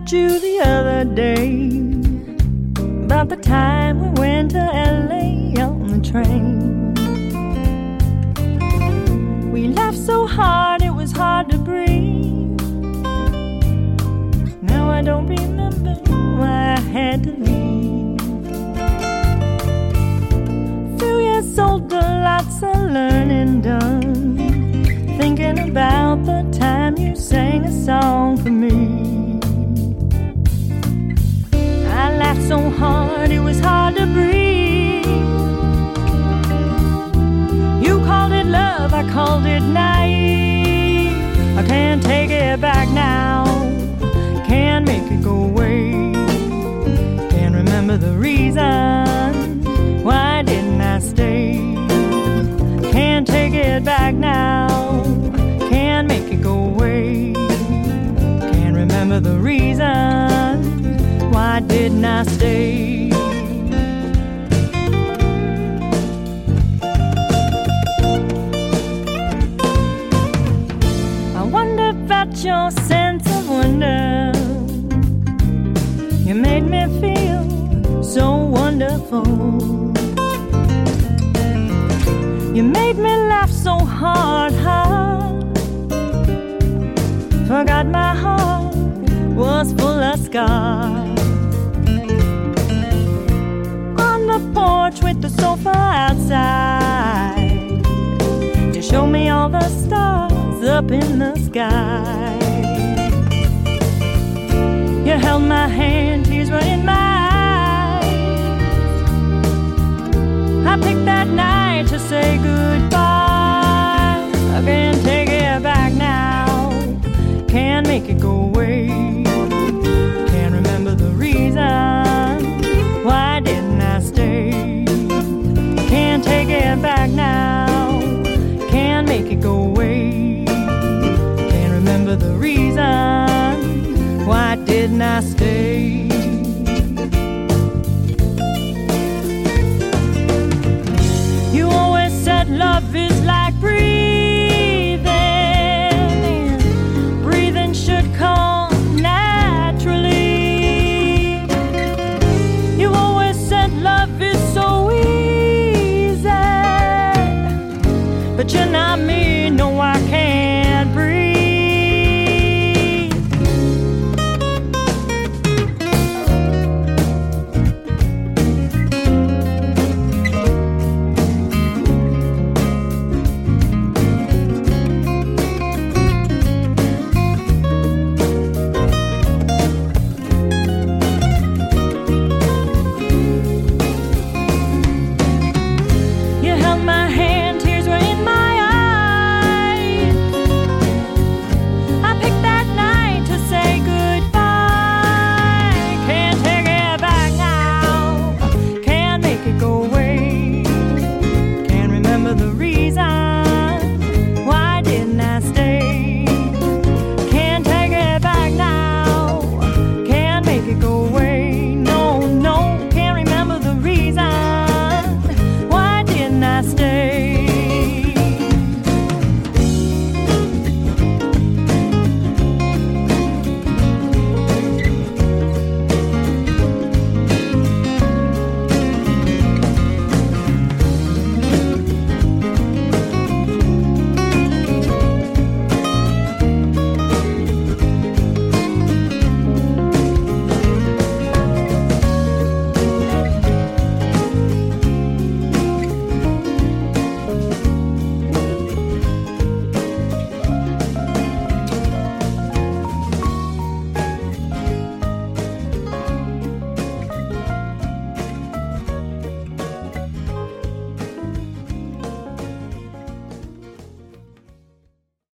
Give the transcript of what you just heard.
you the other day about the time we went to LA on the train. We laughed so hard it was hard to breathe. Now I don't remember why I had to leave. Few years older, lots of learning done, thinking about the time you sang a song for me. I laughed so hard it was hard to breathe. You called it love, I called it naive. I can't take it back now, can't make it go away. Can't remember the reason, why didn't I stay? Can't take it back now, can't make it go away. Can't remember the reason, why didn't I stay? I wonder about your sense of wonder. You made me feel so wonderful. You made me laugh so hard, forgot my heart was full of scars. On the porch with the sofa outside, you showed me all the stars up in the sky. You held my hand, tears were in my eyes. I picked that night to say goodbye. I can't take it back now, can't make it go away. Can't remember the reason, why didn't I stay? Can't take it back now, can't make it go away. Can't remember the reason, why didn't I stay?